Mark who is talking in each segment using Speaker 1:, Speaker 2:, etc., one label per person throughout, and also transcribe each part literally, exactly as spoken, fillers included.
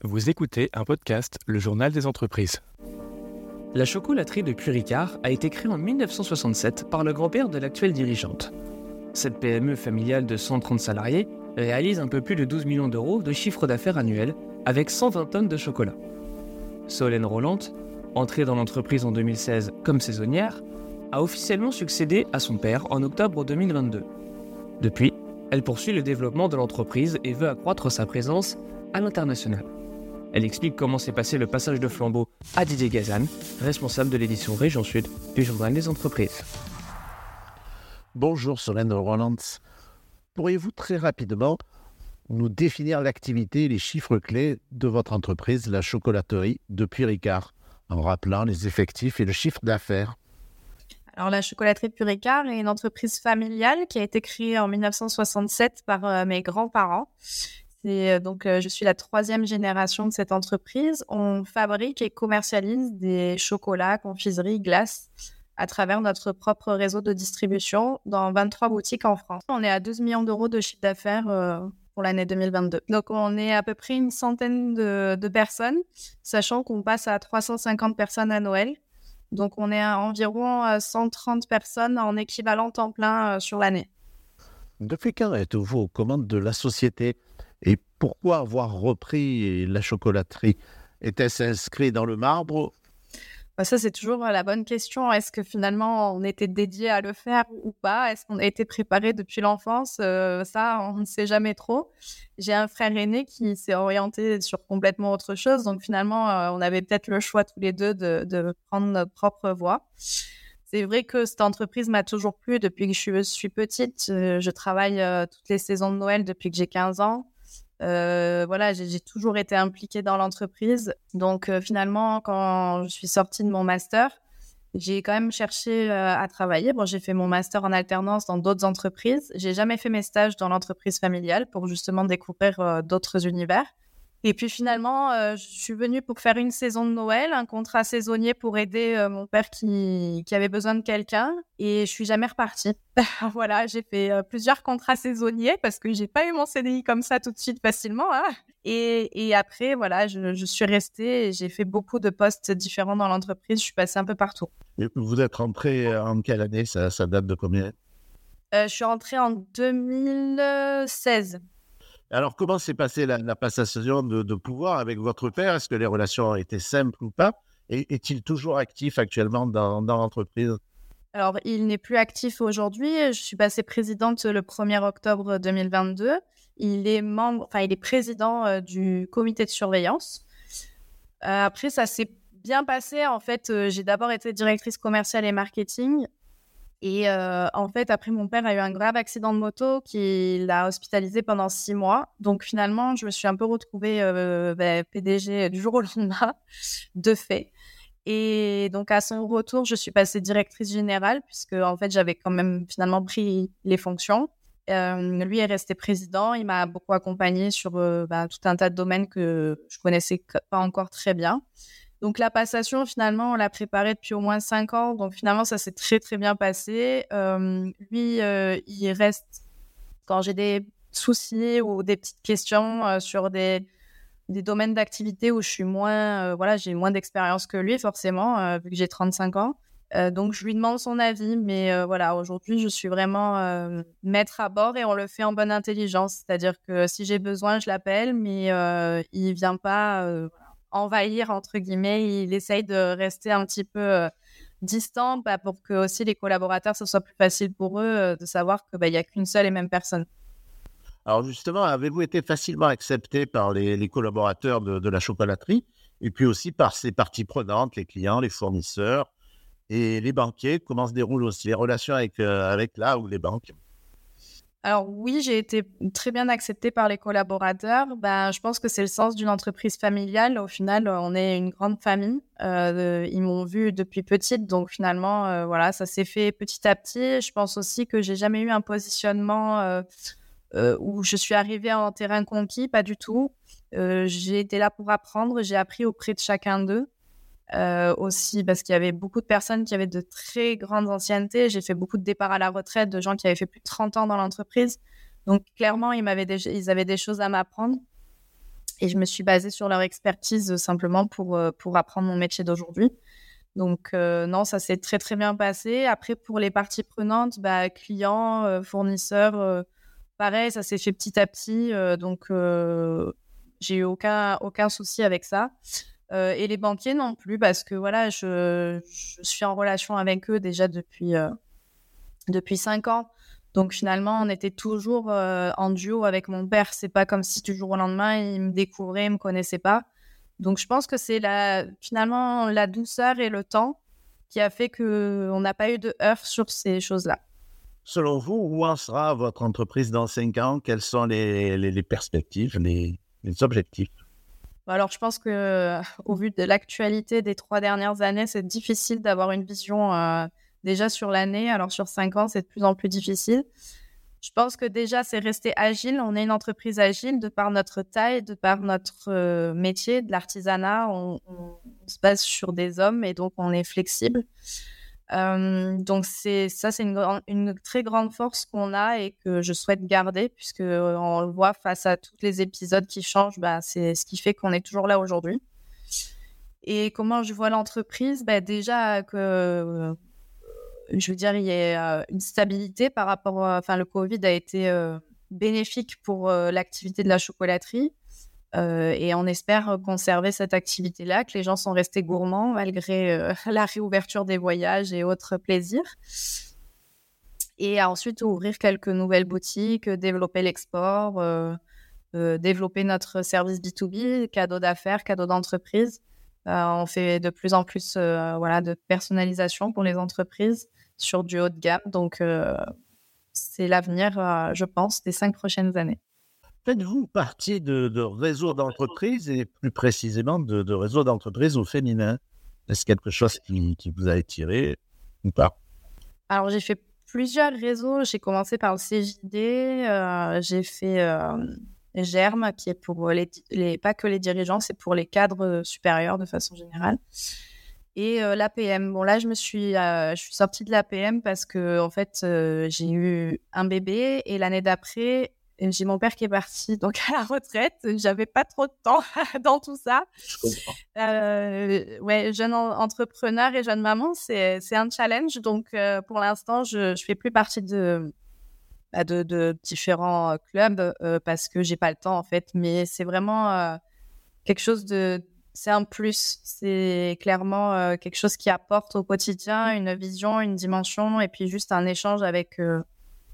Speaker 1: Vous écoutez un podcast, le journal des entreprises. La chocolaterie de Puy-Ricard a été créée en dix-neuf cent soixante-sept par le grand-père de l'actuelle dirigeante. Cette P M E familiale de cent trente salariés réalise un peu plus de douze millions d'euros de chiffre d'affaires annuel avec cent vingt tonnes de chocolat. Solène Rolland, entrée dans l'entreprise en deux mille seize comme saisonnière, a officiellement succédé à son père en octobre deux mille vingt-deux. Depuis, elle poursuit le développement de l'entreprise et veut accroître sa présence à l'international. Elle explique comment s'est passé le passage de flambeau à Didier Gazan, responsable de l'édition Région Sud du journal des entreprises.
Speaker 2: Bonjour Solène Rolland. Pourriez-vous très rapidement nous définir l'activité et les chiffres clés de votre entreprise, la chocolaterie de Puy-Ricard, en rappelant les effectifs et le chiffre d'affaires?
Speaker 3: Alors, la chocolaterie de Puy-Ricard est une entreprise familiale qui a été créée en dix-neuf cent soixante-sept par euh, mes grands-parents. C'est, euh, donc, euh, je suis la troisième génération de cette entreprise. On fabrique et commercialise des chocolats, confiseries, glaces à travers notre propre réseau de distribution dans vingt-trois boutiques en France. On est à douze millions d'euros de chiffre d'affaires euh, pour l'année deux mille vingt-deux. Donc, on est à peu près une centaine de, de personnes, sachant qu'on passe à trois cent cinquante personnes à Noël. Donc, on est à environ cent trente personnes en équivalent temps plein sur l'année.
Speaker 2: Depuis quand êtes-vous aux commandes de la société et pourquoi avoir repris la chocolaterie? Était-ce inscrit dans le marbre?
Speaker 3: Bah ça, c'est toujours la bonne question. Est-ce que finalement, on était dédié à le faire ou pas? Est-ce qu'on a été préparé depuis l'enfance? euh, Ça, on ne sait jamais trop. J'ai un frère aîné qui s'est orienté sur complètement autre chose. Donc finalement, euh, on avait peut-être le choix tous les deux de, de prendre notre propre voie. C'est vrai que cette entreprise m'a toujours plu depuis que je suis petite. Je, je travaille euh, toutes les saisons de Noël depuis que j'ai quinze ans. Euh, voilà, j'ai, j'ai toujours été impliquée dans l'entreprise. Donc, euh, finalement, quand je suis sortie de mon master, j'ai quand même cherché euh, à travailler. Bon, j'ai fait mon master en alternance dans d'autres entreprises. J'ai jamais fait mes stages dans l'entreprise familiale pour justement découvrir euh, d'autres univers. Et puis finalement, euh, je suis venue pour faire une saison de Noël, un contrat saisonnier pour aider euh, mon père qui, qui avait besoin de quelqu'un. Et je suis jamais repartie. Voilà, j'ai fait euh, plusieurs contrats saisonniers parce que j'ai pas eu mon C D I comme ça tout de suite facilement. Hein. Et, et après, voilà, je, je suis restée et j'ai fait beaucoup de postes différents dans l'entreprise. Je suis passée un peu partout.
Speaker 2: Et vous êtes rentrée en quelle année? Ça, ça date de combien?
Speaker 3: euh, Je suis rentrée en deux mille seize.
Speaker 2: Alors, comment s'est passée la, la passation de, de pouvoir avec votre père? Est-ce que les relations ont été simples ou pas? Et est-il toujours actif actuellement dans, dans l'entreprise?
Speaker 3: Alors, il n'est plus actif aujourd'hui. Je suis passée présidente le premier octobre deux mille vingt-deux. Il est membre, enfin, il est président euh, du comité de surveillance. Euh, après, ça s'est bien passé. En fait, euh, j'ai d'abord été directrice commerciale et marketing. Et euh, en fait, après, mon père a eu un grave accident de moto qui l'a hospitalisé pendant six mois. Donc, finalement, je me suis un peu retrouvée euh, bah, P D G du jour au lendemain, de fait. Et donc, à son retour, je suis passée directrice générale puisque, en fait, j'avais quand même finalement pris les fonctions. Euh, lui est resté président. Il m'a beaucoup accompagnée sur euh, bah, tout un tas de domaines que je connaissais pas encore très bien. Donc, la passation, finalement, on l'a préparée depuis au moins cinq ans. Donc, finalement, ça s'est très, très bien passé. Euh, lui, euh, il reste quand j'ai des soucis ou des petites questions euh, sur des, des domaines d'activité où je suis moins, euh, voilà, j'ai moins d'expérience que lui, forcément, euh, vu que j'ai trente-cinq ans. Euh, donc, je lui demande son avis. Mais euh, voilà, aujourd'hui, je suis vraiment euh, maître à bord et on le fait en bonne intelligence. C'est-à-dire que si j'ai besoin, je l'appelle, mais euh, il ne vient pas... Euh, envahir, entre guillemets. Il essaye de rester un petit peu euh, distant bah, pour que aussi les collaborateurs, ce soit plus facile pour eux euh, de savoir qu'il bah, n'y a qu'une seule et même personne.
Speaker 2: Alors justement, avez-vous été facilement accepté par les, les collaborateurs de, de la chocolaterie et puis aussi par ses parties prenantes, les clients, les fournisseurs et les banquiers? Comment se déroulent aussi les relations avec, euh, avec là ou les banques?
Speaker 3: Alors oui, j'ai été très bien acceptée par les collaborateurs. Ben, je pense que c'est le sens d'une entreprise familiale. Au final, on est une grande famille. Euh, ils m'ont vue depuis petite, donc finalement, euh, voilà, ça s'est fait petit à petit. Je pense aussi que j'ai jamais eu un positionnement euh, euh, où je suis arrivée en terrain conquis, pas du tout. Euh, j'ai été là pour apprendre. J'ai appris auprès de chacun d'eux. Euh, aussi parce qu'il y avait beaucoup de personnes qui avaient de très grandes anciennetés. J'ai fait beaucoup de départs à la retraite de gens qui avaient fait plus de trente ans dans l'entreprise. Donc, clairement, ils, m'avaient des, ils avaient des choses à m'apprendre. Et je me suis basée sur leur expertise simplement pour, pour apprendre mon métier d'aujourd'hui. Donc, euh, non, ça s'est très, très bien passé. Après, pour les parties prenantes, bah, clients, euh, fournisseurs, euh, pareil, ça s'est fait petit à petit. Euh, donc, euh, j'ai eu aucun, aucun souci avec ça. Euh, et les banquiers non plus, parce que voilà, je, je suis en relation avec eux déjà depuis, euh, depuis cinq ans. Donc, finalement, on était toujours euh, en duo avec mon père. C'est pas comme si du jour au lendemain, il me découvrait, il me connaissait pas. Donc, je pense que c'est la, finalement la douceur et le temps qui a fait qu'on n'a pas eu de heurts sur ces choses-là.
Speaker 2: Selon vous, où en sera votre entreprise dans cinq ans? Quelles sont les, les, les perspectives, les, les objectifs?
Speaker 3: Alors, je pense qu'au vu de l'actualité des trois dernières années, c'est difficile d'avoir une vision euh, déjà sur l'année. Alors, sur cinq ans, c'est de plus en plus difficile. Je pense que déjà, c'est rester agile. On est une entreprise agile de par notre taille, de par notre euh, métier, de l'artisanat. On, on, on se base sur des hommes et donc on est flexible. Euh, donc, c'est, ça, c'est une, une très grande force qu'on a et que je souhaite garder puisque euh, on le voit face à tous les épisodes qui changent. Bah, c'est ce qui fait qu'on est toujours là aujourd'hui. Et comment je vois l'entreprise? Bah, déjà que... Euh, je veux dire, il y a euh, une stabilité par rapport à... Enfin, le Covid a été euh, bénéfique pour euh, l'activité de la chocolaterie euh, et on espère conserver cette activité-là, que les gens sont restés gourmands malgré euh, la réouverture des voyages et autres plaisirs. Et ensuite, ouvrir quelques nouvelles boutiques, développer l'export, euh, euh, développer notre service B deux B, cadeaux d'affaires, cadeaux d'entreprise. Euh, on fait de plus en plus euh, voilà, de personnalisation pour les entreprises sur du haut de gamme. Donc, euh, c'est l'avenir, euh, je pense, des cinq prochaines années.
Speaker 2: Faites-vous partie de, de réseaux d'entreprises et plus précisément de, de réseaux d'entreprises au féminin? Est-ce quelque chose qui, qui vous a attiré ou pas?
Speaker 3: Alors, j'ai fait plusieurs réseaux. J'ai commencé par le C J D. Euh, j'ai fait... Euh, Germe, qui est pour les, les, pas que les dirigeants, c'est pour les cadres supérieurs de façon générale. Et euh, l'A P M. Bon, là, je me suis, euh, je suis sortie de l'A P M parce que, en fait, euh, j'ai eu un bébé et l'année d'après, j'ai mon père qui est parti donc à la retraite. J'avais pas trop de temps dans tout ça.
Speaker 2: Je comprends.
Speaker 3: Euh, ouais, jeune en- entrepreneur et jeune maman, c'est, c'est un challenge. Donc, euh, pour l'instant, je, je fais plus partie de De, de différents clubs euh, parce que j'ai pas le temps en fait, mais c'est vraiment euh, quelque chose de, c'est un plus, c'est clairement euh, quelque chose qui apporte au quotidien une vision, une dimension et puis juste un échange avec euh,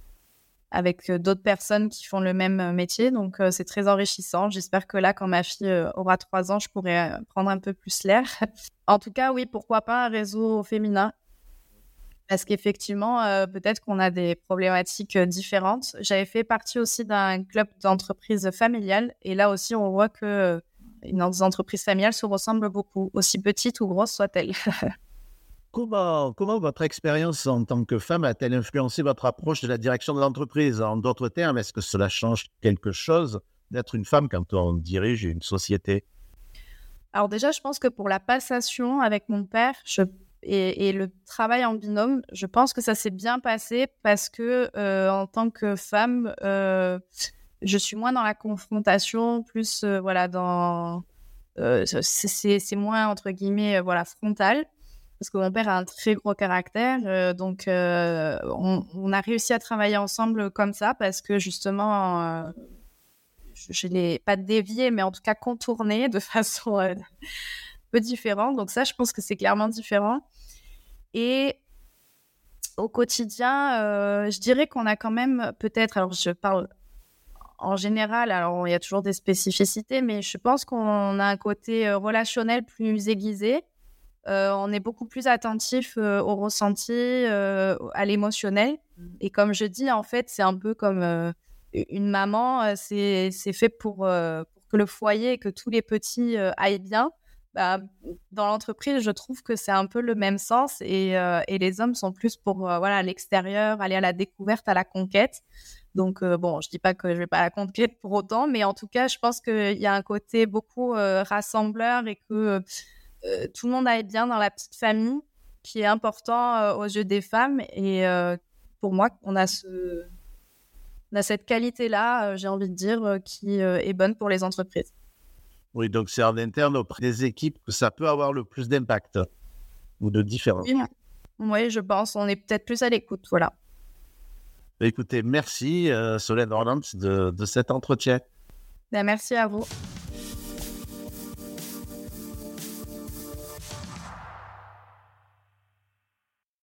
Speaker 3: avec d'autres personnes qui font le même métier, donc euh, c'est très enrichissant. J'espère que là, quand ma fille euh, aura trois ans, je pourrai euh, prendre un peu plus l'air. En tout cas, oui, pourquoi pas un réseau féminin? Parce qu'effectivement, euh, peut-être qu'on a des problématiques euh, différentes. J'avais fait partie aussi d'un club d'entreprise familiale. Et là aussi, on voit que euh, les entreprises familiales se ressemblent beaucoup, aussi petites ou grosses soient-elles.
Speaker 2: Comment, comment votre expérience en tant que femme a-t-elle influencé votre approche de la direction de l'entreprise? En d'autres termes, est-ce que cela change quelque chose d'être une femme quand on dirige une société?
Speaker 3: Alors déjà, je pense que pour la passation avec mon père, je Et, et le travail en binôme, je pense que ça s'est bien passé parce que euh, en tant que femme, euh, je suis moins dans la confrontation, plus euh, voilà dans euh, c'est, c'est moins entre guillemets euh, voilà frontal parce que mon père a un très gros caractère, euh, donc euh, on, on a réussi à travailler ensemble comme ça parce que justement euh, je ne l'ai pas dévié mais en tout cas contourné de façon euh, peu différent. Donc ça, je pense que c'est clairement différent. Et au quotidien, euh, je dirais qu'on a quand même peut-être, alors je parle en général, alors il y a toujours des spécificités, mais je pense qu'on a un côté euh, relationnel plus aiguisé. Euh, on est beaucoup plus attentif euh, au ressenti, euh, à l'émotionnel. Et comme je dis, en fait, c'est un peu comme euh, une maman, euh, c'est, c'est fait pour, euh, pour que le foyer et que tous les petits euh, aillent bien. Bah, dans l'entreprise, je trouve que c'est un peu le même sens et, euh, et les hommes sont plus pour euh, voilà, l'extérieur, aller à la découverte, à la conquête. Donc, euh, bon, je dis pas que je vais pas à la conquête pour autant, mais en tout cas, je pense qu'il y a un côté beaucoup euh, rassembleur et que euh, tout le monde aille bien dans la petite famille qui est important euh, aux yeux des femmes. Et euh, pour moi, on a, ce... on a cette qualité-là, euh, j'ai envie de dire, euh, qui euh, est bonne pour les entreprises.
Speaker 2: Oui, donc c'est en interne auprès des équipes que ça peut avoir le plus d'impact ou de différence.
Speaker 3: Oui, oui, je pense. On est peut-être plus à l'écoute, voilà.
Speaker 2: Écoutez, merci euh, Solène Orlans de, de cet entretien.
Speaker 3: Ben, merci à vous.